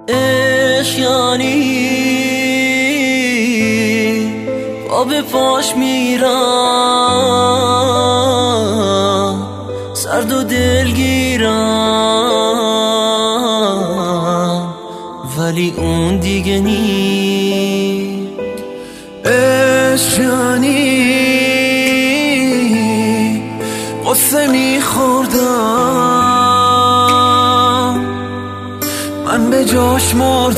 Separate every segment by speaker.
Speaker 1: عشق یعنی آب پاش میرم، سرد و دلگیرم، ولی اون دیگه نی.
Speaker 2: عشق یعنی قصه میخوردم، من به جاش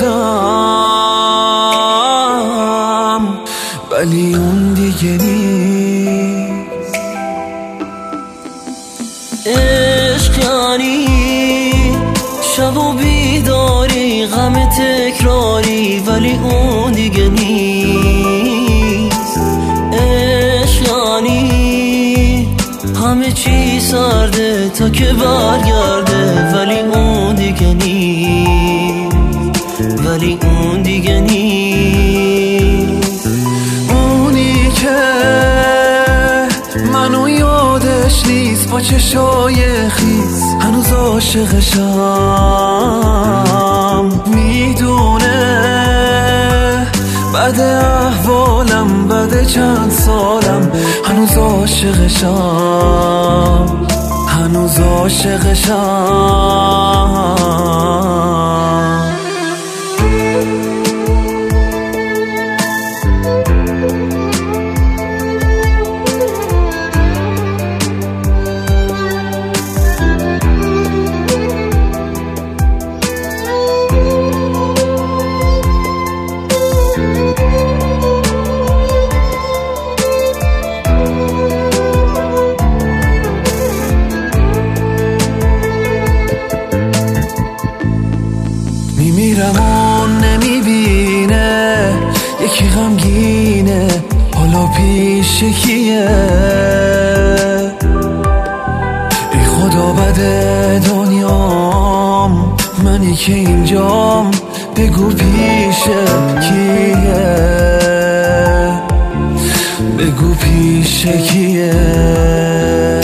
Speaker 2: مردم، ولی اون دیگه نیست.
Speaker 1: عشق یعنی شب و بیداری، غم تکراری، ولی اون دیگه نیست. عشق یعنی همه چی سرده تا که برگرده، ولی اون دیگه نیست، ولی اون دیگه نیست.
Speaker 2: اونی که منو یادش نیست، با چشای خیس هنوز عاشقشم، میدونه بعد احوالم، بعد چند سالم هنوز عاشقشم، هنوز عاشقشم. میمیرم اون نمیبینه، یکی غمگینه حالا پیش کیه؟ ای خدا بده دنیام، منی که اینجام، بگو پیش کیه، بگو پیش کیه؟